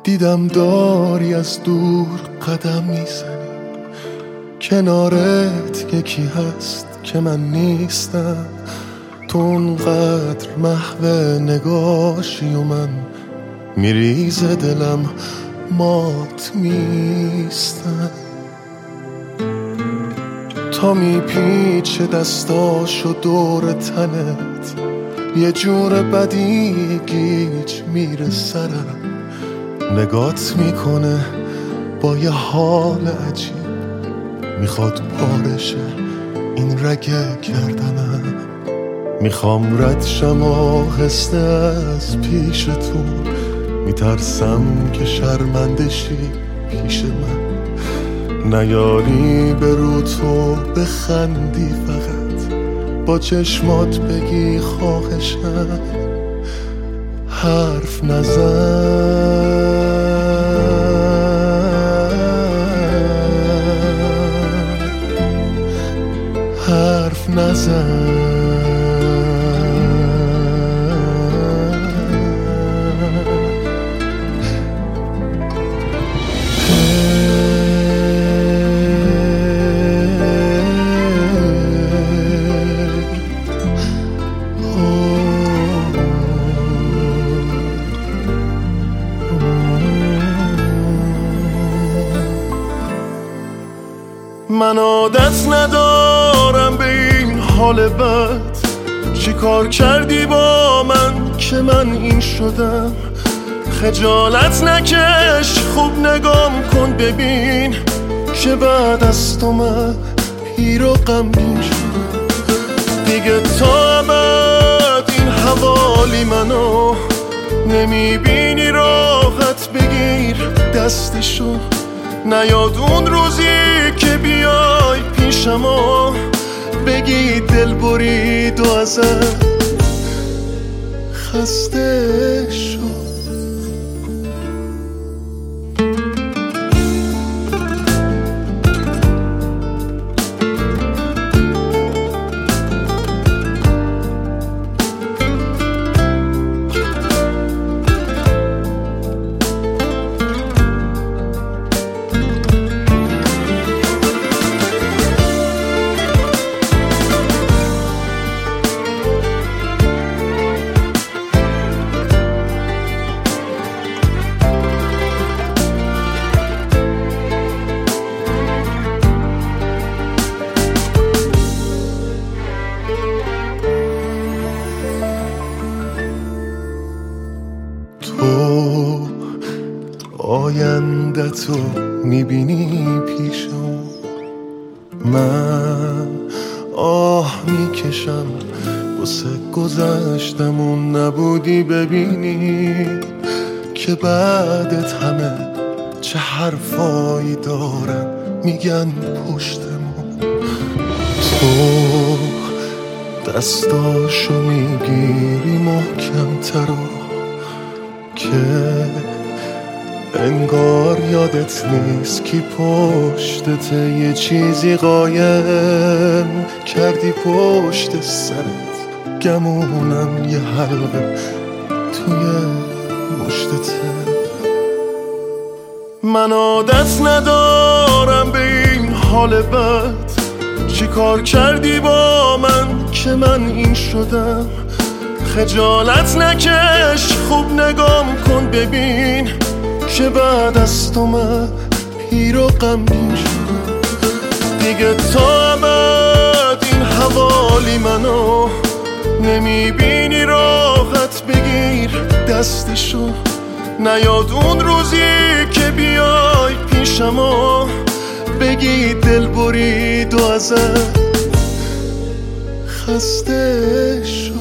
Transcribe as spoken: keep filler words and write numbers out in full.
دیدم داری از دور قدم میزنی، کنارت یکی هست که من نیستم. تو اونقدر محو نگاشی و من میریز دلم مات میستم. تا میپیچه دستاشو دور تنت، یه جور بدی گیج میره سرم. نگات میکنه با یه حال عجیب، میخواد پارشه این رگه گردنم. میخوام رد شم آهسته از پیشتون، میترسم که شرمندشی پیش من. نیاری به رو تو بخندی، فقط با چشمات بگی خواهشم حرف نزن. حرف نزن. من عادت ندارم به این حال بد، چی کار کردی با من که من این شدم؟ خجالت نکش، خوب نگام کن ببین که بعد از تو من پیر و غمگین شدم. دیگه تا ابد این حوالی منو نمیبینی، راحت بگیر دستشو. نیاد اون روزی که بیای پیشم و بگی دل برید و ازت خسته شد. آینده تو میبینی پیشم، من آه میکشم واسه گذشتمون. نبودی ببینی که بعدت همه چه حرفایی دارن میگن پشتمون. تو دستاشو میگیری محکم ترا که انگار یادت نیست کی پشتته. یه چیزی قایم کردی پشت سرت، گمونم یه حلقه توی مشتته. من عادت ندارم به این حال بد، چی کار کردی با من که من این شدم؟ خجالت نکش، خوب نگام کن ببین که بعد از تو من پیر و غمگین شدم. دیگه تا ابد این حوالی منو نمیبینی، راحت بگیر دستشو. نیاد اون روزی که بیای پیشم و بگی دل برید و ازت خسته شد.